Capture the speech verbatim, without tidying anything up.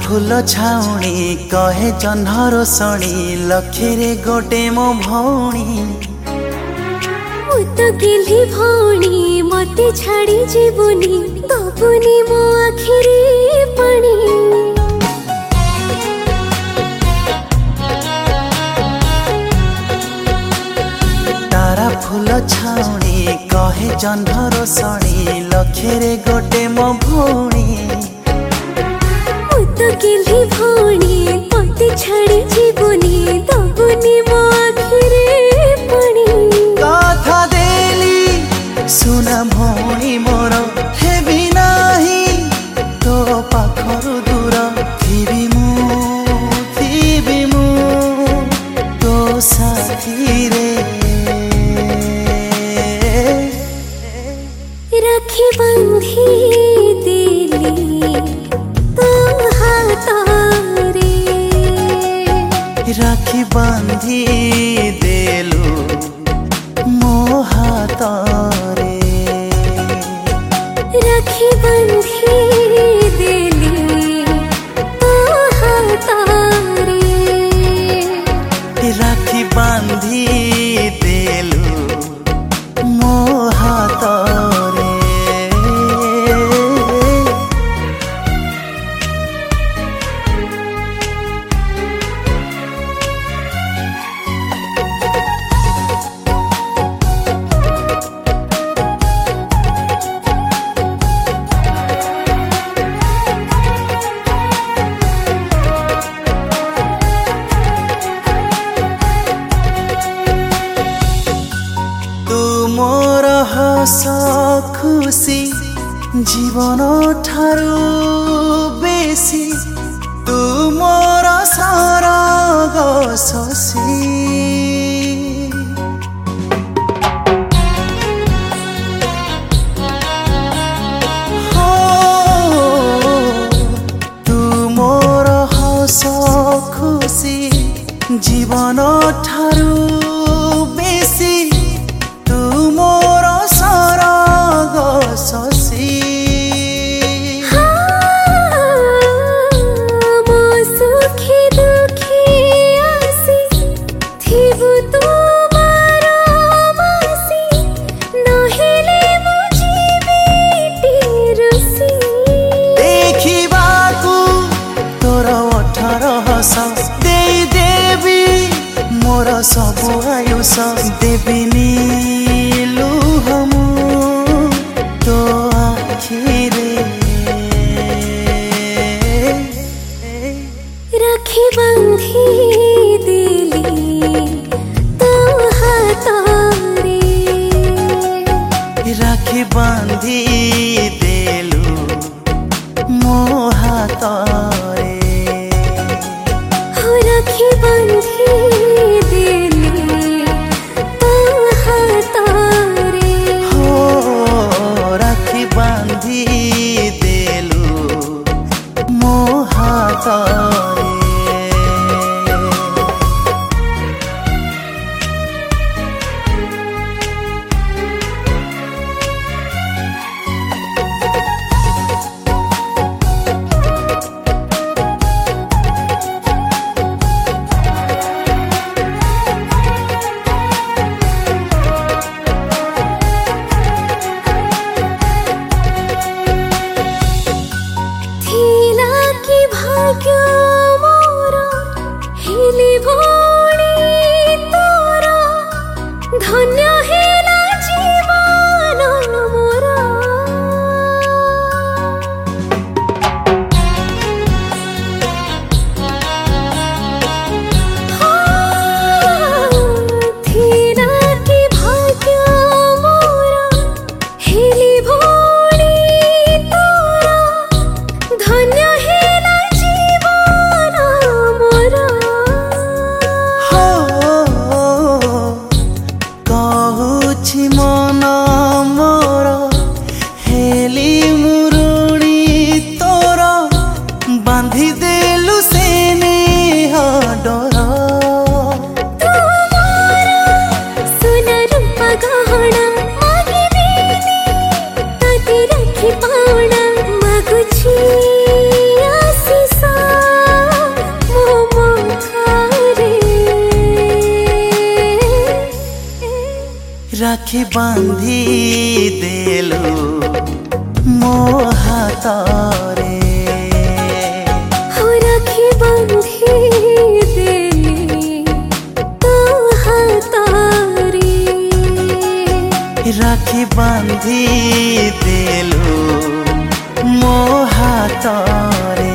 फूल छाउणी कहे जह्नर शणी लक्षे गोटे मो भौणी मु तो गेली भौणी मते छाड़ी जीवनी दबुनी मो आखिरी पानी तारा फूल छाउणी कहे जह्नर शणी लक्षे गोटे मो भौणी तो गेली भौणी मते छाड़ी जीवनी दबुनी मो आखिरी पानी कथा देली सुना भौणी मोर हेबी नाही तो पाखरु दूर थिबी मु थिबी मु तो साथी रे राखी बंधी देली राखी बांधी देलु मो हाथ रे राखी बंधी देली मो हाथ रे राखी बांधी देलु मो हाथ रे मोर हस खुशी जीवन ठारू बेसी तू मोर सरग शशी हो तू मोर हस खुशी जीवन ठारू बेसी मोर सरग शशी मो सुखी दुखी आसी थिबु तुमार मासी नहेले मु जीविटी रुसी देखिबाकु तोर अठार हस देई देवी मोर सबु आयुष देविनी तो आखिरे राखी बंधी देली तो हाथ रे राखी बांधी देलु मो हाथ रे हो राखी बंधी देली तो हाथ रे हो राखी बांधी देलु मो हाथ रे धन्य हेला जीवन मोर थिला कि भाग्य मोर हेली भौणी तोरा धन्य हेला जीवन मोर मन मोर हेली मुरुणी तोर बांधी देलु सेने डर सुना रूपा गहना मागिदेनी तते राखी पाउना मागुछि आशीष। राखी बांधी देलु मो हातरे हो राखी बांधी देली तो हातरे राखी बांधी देलु मो हातरे